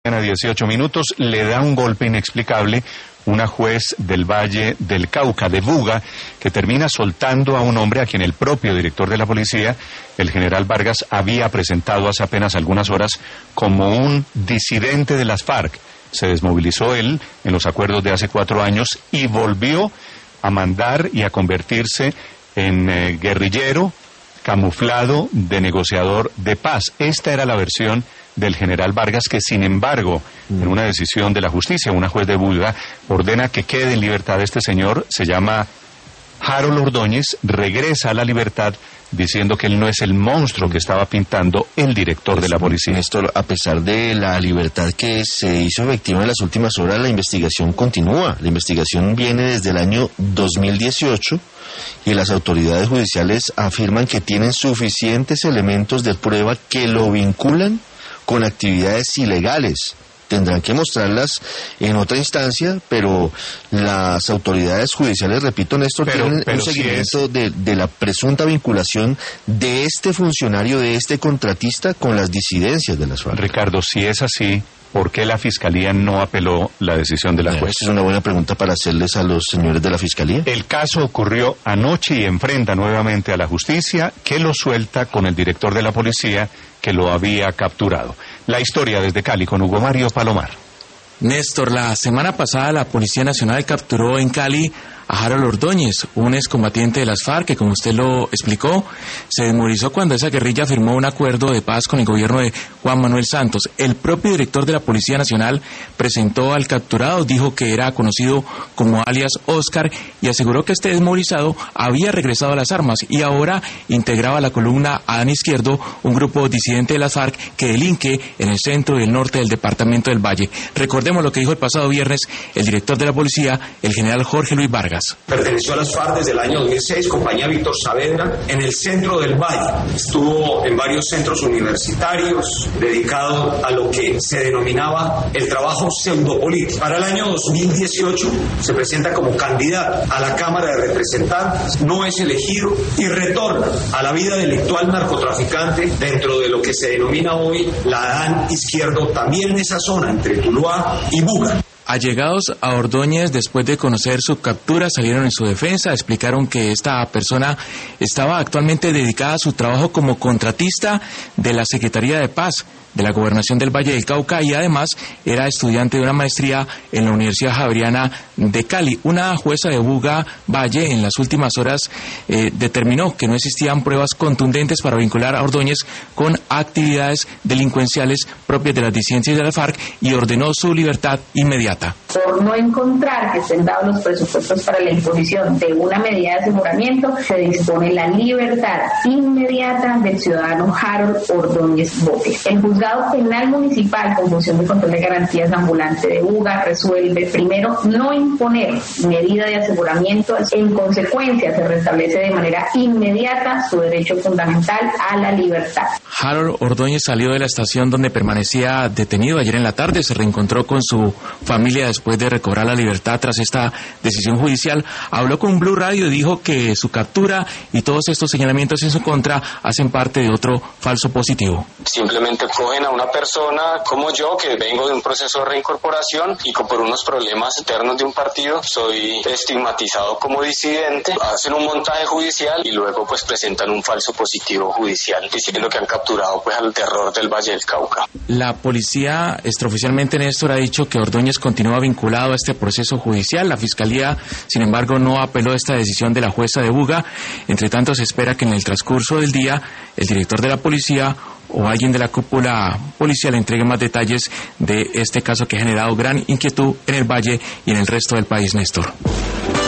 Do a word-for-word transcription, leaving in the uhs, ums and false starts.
A dieciocho minutos, le da un golpe inexplicable una juez del Valle del Cauca, de Buga, que termina soltando a un hombre a quien el propio director de la policía, el general Vargas, había presentado hace apenas algunas horas como un disidente de las FARC. Se desmovilizó él en los acuerdos de hace cuatro años y volvió a mandar y a convertirse en eh, guerrillero camuflado de negociador de paz. Esta era la versión del general Vargas, que sin embargo, en una decisión de la justicia, una juez de Buga ordena que quede en libertad este señor. Se llama Harold Ordóñez, regresa a la libertad diciendo que él no es el monstruo que estaba pintando el director de la policía. Néstor, a pesar de la libertad que se hizo efectiva en las últimas horas, la investigación continúa. La investigación viene desde el año dos mil dieciocho y las autoridades judiciales afirman que tienen suficientes elementos de prueba que lo vinculan con actividades ilegales. Tendrán que mostrarlas en otra instancia, pero las autoridades judiciales, repito, Néstor, pero, tienen pero un seguimiento si es... de, de la presunta vinculación de este funcionario, de este contratista, con las disidencias de las FARC. Ricardo, si es así, ¿por qué la Fiscalía no apeló la decisión de la juez? Esa es una buena pregunta para hacerles a los señores de la Fiscalía. El caso ocurrió anoche y enfrenta nuevamente a la justicia, que lo suelta con el director de la policía que lo había capturado. La historia desde Cali con Hugo Mario Palomar. Néstor, la semana pasada la Policía Nacional capturó en Cali a Harold Ordóñez, un excombatiente de las FARC que, como usted lo explicó, se desmovilizó cuando esa guerrilla firmó un acuerdo de paz con el gobierno de Juan Manuel Santos. El propio director de la Policía Nacional presentó al capturado, dijo que era conocido como alias Oscar y aseguró que este desmovilizado había regresado a las armas y ahora integraba la columna Adán Izquierdo, un grupo disidente de las FARC que delinque en el centro y el norte del departamento del Valle. Recordemos lo que dijo el pasado viernes el director de la policía, el general Jorge Luis Vargas. Perteneció a las FARC desde el año dos mil seis, compañía Víctor Saavedra, en el centro del Valle. Estuvo en varios centros universitarios, dedicado a lo que se denominaba el trabajo pseudopolítico. Para el año dos mil dieciocho se presenta como candidato a la Cámara de Representantes, no es elegido y retorna a la vida delictual narcotraficante dentro de lo que se denomina hoy la Adán Izquierdo, también en esa zona entre Tuluá y Buga. Allegados a Ordóñez, después de conocer su captura, salieron en su defensa, explicaron que esta persona estaba actualmente dedicada a su trabajo como contratista de la Secretaría de Paz de la Gobernación del Valle del Cauca y además era estudiante de una maestría en la Universidad Javeriana de Cali. Una jueza de Buga Valle en las últimas horas eh, determinó que no existían pruebas contundentes para vincular a Ordóñez con actividades delincuenciales propias de las disidencias de la FARC y ordenó su libertad inmediata. Por no encontrar que estén dados los presupuestos para la imposición de una medida de aseguramiento, se dispone la libertad inmediata del ciudadano Harold Ordóñez Bote. El juzgado penal municipal con función de control de garantías ambulante de Buga resuelve primero no imponer medida de aseguramiento. En consecuencia, se restablece de manera inmediata su derecho fundamental a la libertad. Harold Ordóñez salió de la estación donde permanecía detenido ayer en la tarde, se reencontró con su familia después de recobrar la libertad tras esta decisión judicial. Habló con Blue Radio y dijo que su captura y todos estos señalamientos en su contra hacen parte de otro falso positivo. Simplemente cogen a una persona como yo que vengo de un proceso de reincorporación y que por unos problemas internos de un partido soy estigmatizado como disidente, hacen un montaje judicial y luego pues presentan un falso positivo judicial diciendo que han capturado pues al terror del Valle del Cauca. La policía extraoficialmente, Néstor, ha dicho que Ordóñez continúa vinculado a este proceso judicial. La Fiscalía, sin embargo, no apeló a esta decisión de la jueza de Buga. Entre tanto, se espera que en el transcurso del día el director de la policía o alguien de la cúpula policial entregue más detalles de este caso que ha generado gran inquietud en el Valle y en el resto del país, Néstor.